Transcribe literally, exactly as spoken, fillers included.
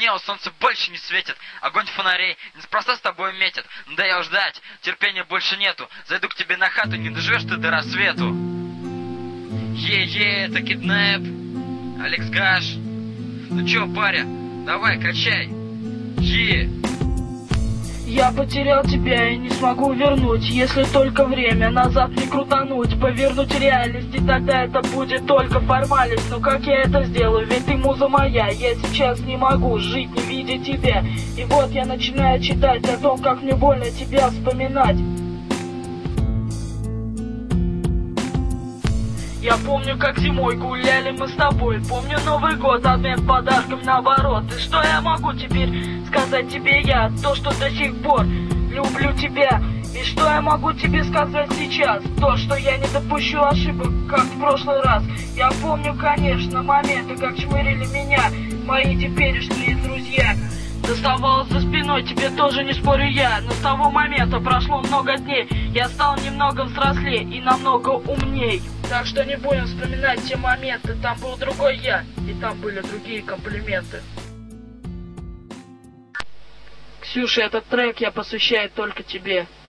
стемнело, солнце больше не светит. Огонь фонарей неспроста с тобой метит. Надоело ждать, терпения больше нету. Зайду к тебе на хату, не доживешь ты до рассвету. Е-е, это Киднэп, Алекс Гаш. Ну чё, паря, давай, качай. Е. Я потерял тебя и не смогу вернуть, если только время назад не крутануть, повернуть реальность, и тогда это будет только формальность. Но как я это сделаю, ведь ты муза моя, я сейчас не могу жить, не видя тебя. И вот я начинаю читать о том, как мне больно тебя вспоминать. Я помню, как зимой гуляли мы с тобой. Помню Новый год, обмен подарком наоборот. И что я могу теперь сказать тебе я? То, что до сих пор люблю тебя. И что я могу тебе сказать сейчас? То, что я не допущу ошибок, как в прошлый раз. Я помню, конечно, моменты, как швырили меня мои теперешние друзья. Доставалось за спиной, тебе тоже не спорю я. Но с того момента прошло много дней. Я стал немного взрослее и намного умней. Так что не будем вспоминать те моменты. Там был другой я, и там были другие комплименты. Ксюша, этот трек я посвящаю только тебе.